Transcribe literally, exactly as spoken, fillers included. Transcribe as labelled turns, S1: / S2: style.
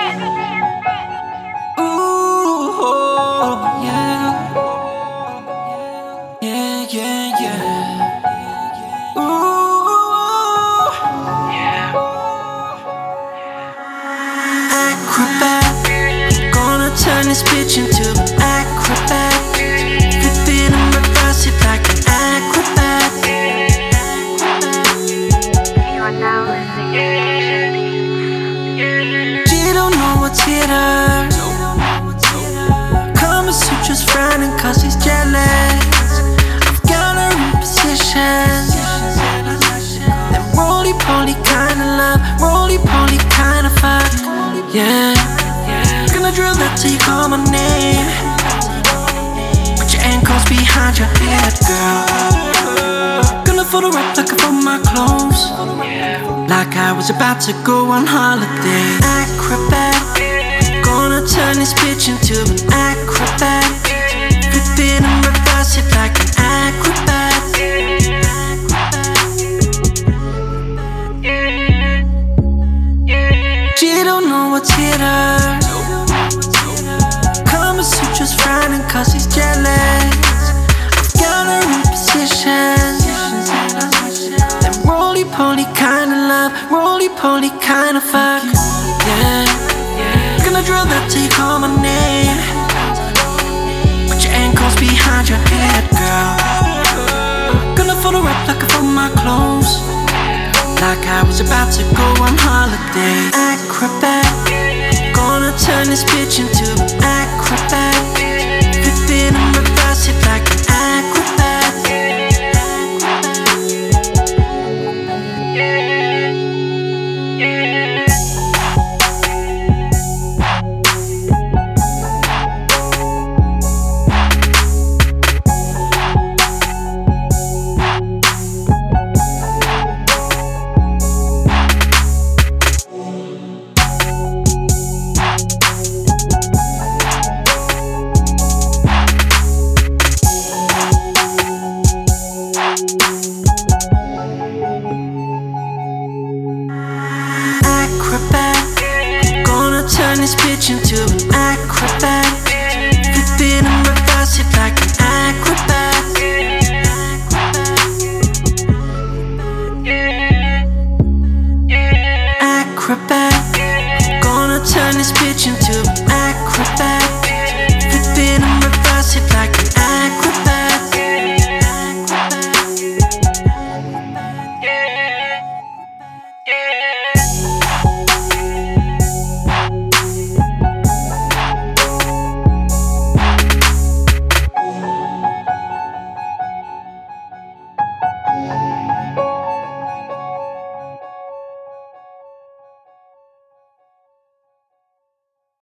S1: Ooh, oh, yeah. Yeah, yeah, yeah. Ooh, acrobat. Gonna turn this bitch into an acrobat. Flipping in reverse it like an acrobat.
S2: You are now listening to
S1: She don't know what's hit her. Kama Sutra's frowning cause he's jealous. I've got her in position. That roly-poly kinda love, roly-poly kinda fuck. Yeah, gonna drill that till you call my name. Put your ankles behind your head, girl. Gonna photo up like I fold my clothes, like I was about to go on holiday. Acrobat. Gonna turn this bitch into an acrobat. Flip it and reverse it like an acrobat. She don't know what's hit her. Kama Sutra's frowning cause he's jealous. I've got her in position. That roly-poly kinda love, roly-poly kinda fuck. Yeah, gonna drill that till you call my name. Put your ankles behind your head, girl. Gonna photo up like I fold my clothes, like I was about to go on holiday. Acrobat. Gonna turn this bitch into an acrobat. Flip it and reverse it like an acrobat. Acrobat. Gonna turn this bitch into an acrobat. Flip it and reverse it like an acrobat. Acrobat. Gonna turn this bitch into an acrobat.